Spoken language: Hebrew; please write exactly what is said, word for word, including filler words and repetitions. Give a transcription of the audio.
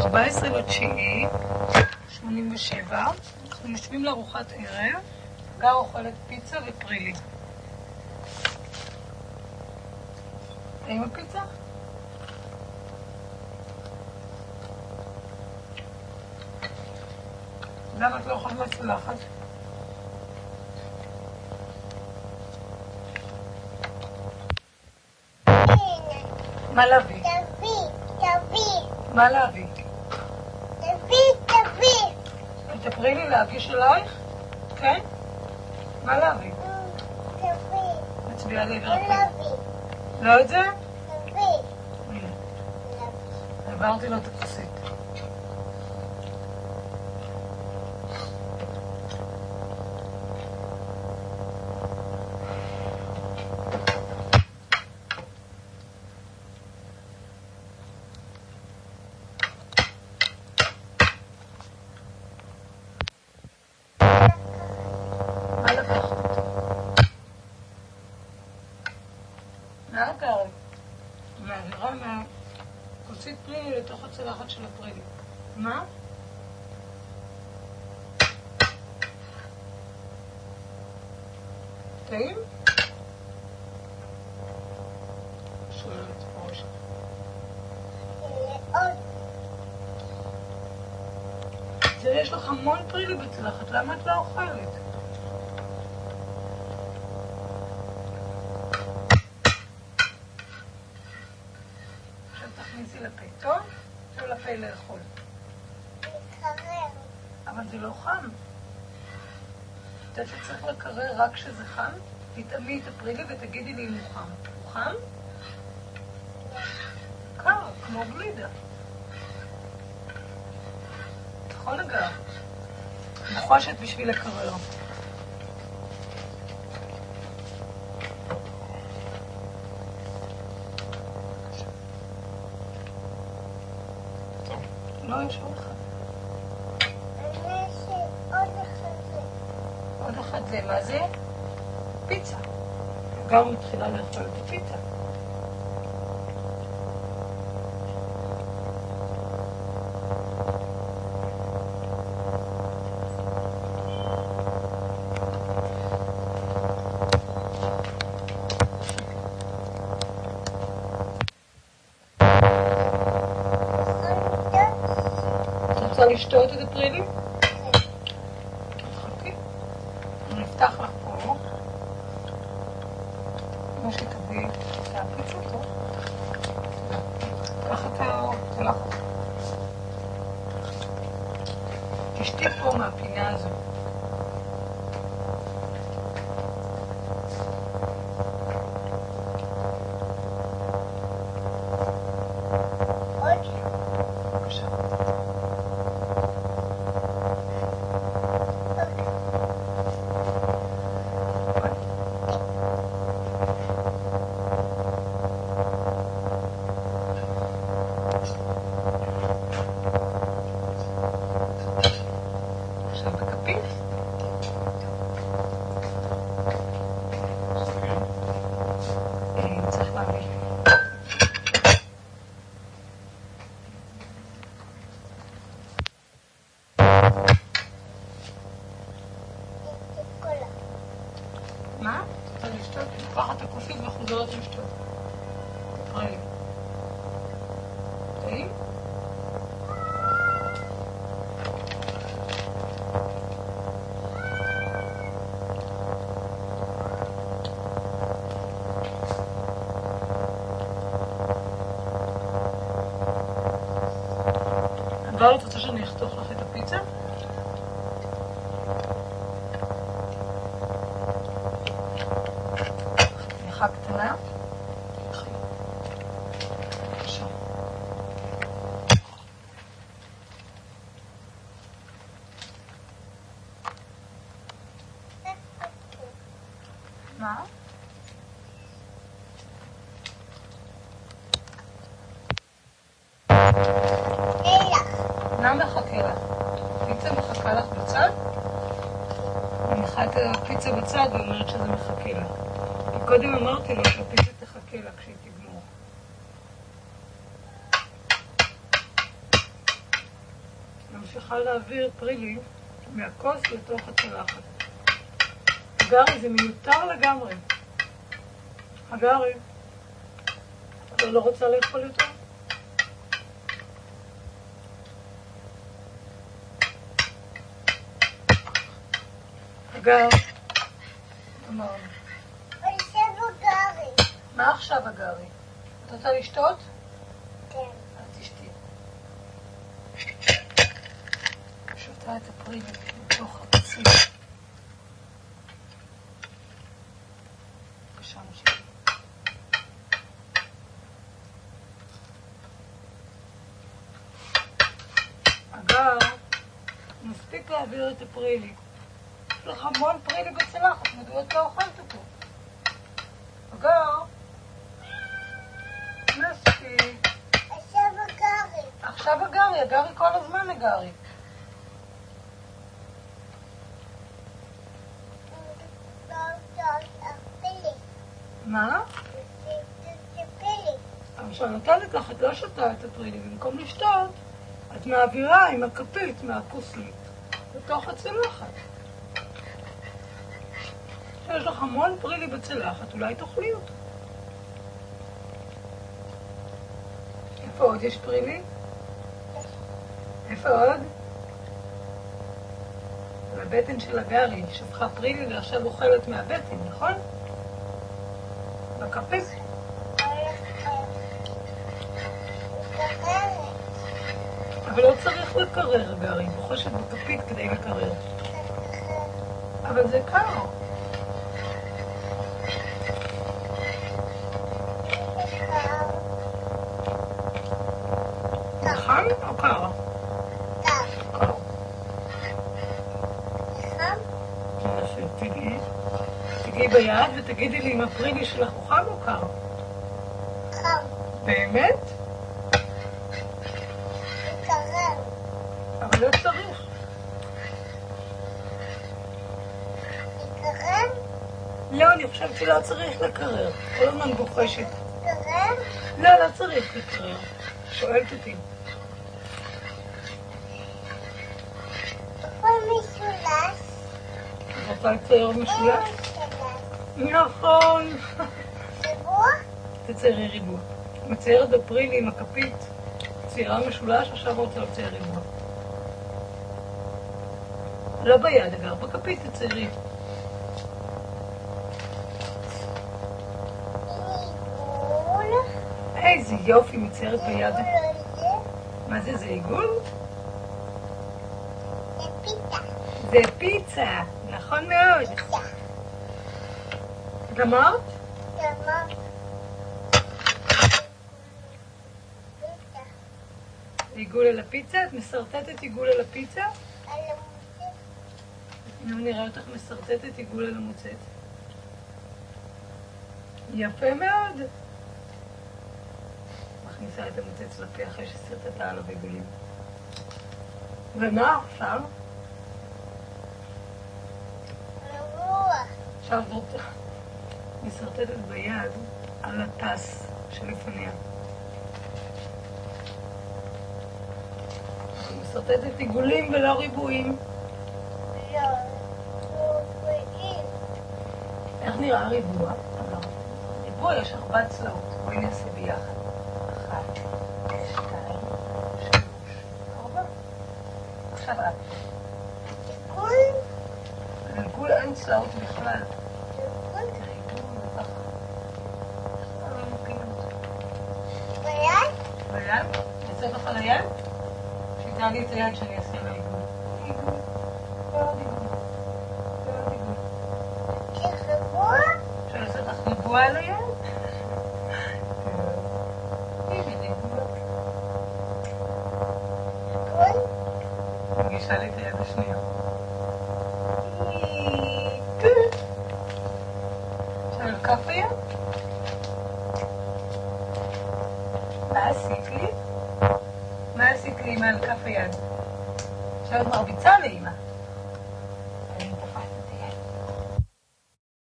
ארבע עשרה לתשיעי שמונים ושבע, אנחנו משווים לארוחת ערב, גר אוכלת פיצה ופרילי. טעים הפיצה? למה את לא אוכלת מהצלחת? מה להביא? תביא, תביא. מה להביא? תביא, תביא. תפרי לי להגיש אלייך? כן? מה להביא? תביא. מצביעה לי לא להביא. לא את זה? תביא. העברתי לו את הכוסית. מה לקחת? מה לקחת? מעבירה מהכוסית פרילי לתוך הצלחת של הפרילי. מה? טעים? שואלת ראש. עוד. זה יש לך המון פרילי בצלחת, למה את לא אוכלת? עכשיו תכניסי לפה, טוב? עכשיו לפה לאכול. מקרר. אבל זה לא חם. אתה צריך לקרר רק כשזה חם, תטעמי את הפרילי ותגידי לי אם הוא חם. הוא חם? קר, כמו גלידה. נכון אגב? נחושת בשביל לקרר. לא, יש עוד אחד. יש עוד אחד זה. עוד אחד זה, מה זה? פיצה. גם מתחילה לאכול את הפיצה. את רוצה לשתות את הפרילי? חכי. אני אפתח לך פה. כמו שתביא את הפיצה פה. קח את הצלחת. תשתי פה מהפינה הזו. עוד. בבקשה. עכשיו בכפית. אה, צריך להביא. קולה. מה? אתה לשתות? לקחת את הכוסית וחוזרת לשתות. רגע. טעים? אבל את רוצה שאני אחתוך לך את הפיצה? חתיכה קטנה. בבקשה. מה? מה מחכה לך? פיצה מחכה לך בצד? אני מניחה את הפיצה בצד ואומרת שזה מחכה לך. כי קודם אמרתי לו שהפיצה תחכה לה כשהיא תגמור. ממשיכה להעביר פרילי מהכוס לתוך הצלחת. הגרי, זה מיותר לגמרי. הגרי, אתה לא רוצה לאכול יותר? הגר, אמרנו. עכשיו הגרי. מה עכשיו הגרי? את רוצה לשתות? כן. אז תשתי. שותה את הפרילי לתוך הפציל. בבקשה, מושיקי. הגר, מספיק להעביר את הפרילי. יש לך המון פרילי בצלחת, מדוע את לא אוכלת אותו? הגר, מספיק. עכשיו הגרי. עכשיו הגרי, הגרי כל הזמן הגרי. לא, לא, הפילי. מה? זה פילי. אבל כשאני נותנת לך, את לא שותה את הפרילי, במקום לשתות, את מעבירה עם הכפית מהכוסלית לתוך הצלחת. יש לך המון פרילי בצלחת, אולי תאכלי אותו. איפה עוד יש פרילי? איפה עוד? על הבטן של הגרי, שפכה פרילי ועכשיו אוכלת מהבטן, נכון? בכפית. אבל לא צריך לקרר, הגרי, בוחשת בכפית כדי לקרר. אבל זה קר. חם או קר? קר. יפה, תגיעי. תגיעי ביד ותגידי לי אם הפרילי שלך הוא חם או קר? חם. באמת? מקרר. אבל לא צריך. מקרר? לא, אני חושבת שלא צריך לקרר. כל הזמן בוחשת. מקרר? לא, לא צריך לקרר. שואלת אותי. איפה משולש? את רוצה לצייר משולש? משולש. נכון. ריבוע? תציירי ריבוע. מציירת בפרילי עם הכפית. ציירה משולש, עכשיו רוצה לצייר ריבוע. לא ביד, אגר, בכפית תציירי. עיגול. איזה יופי, מציירת ביד. עיגול זה מה זה, זה עיגול? זה פיתה. זה פיצה, נכון מאוד. פיתה. גמרת? גמר. פיתה. עיגול על הפיצה? את מסרטטת עיגול על הפיצה? על המוצאת. נו, נראה אותך מסרטטת עיגול על המוצאת. יפה מאוד. מכניסה את המוצץ לפה אחרי שסרטטה עליו עיגולים. ומה עכשיו? ריבוע. עכשיו זאת מסרטטת ביד על הטס שלפניה. מסרטטת עיגולים ולא ריבועים. לא. ריבועים. איך נראה ריבוע? ריבוע יש ארבע צלעות. בואי נעשה ביחד. אחת, שתיים, שלוש, ארבע. עכשיו את. עיגול. לעיגול אין צלעות בכלל. עיגול. תראי, עיגול זה ככה. עכשיו לא מוקים אותו. ביד. ביד? נעשה לך ליד? שיטה לי את היד שאני אעשה לעיגול. עיגול. ועוד עיגול. ועוד עיגול. כריבוע. אפשר לעשות לך ריבוע על היד? הנה ריבוע. עיגול. מגישה לי את היד השנייה. עיגול. עכשיו על כף היד? מה עשית לי? מה עשית לי עם על כף היד? עכשיו את מרביצה לאמא.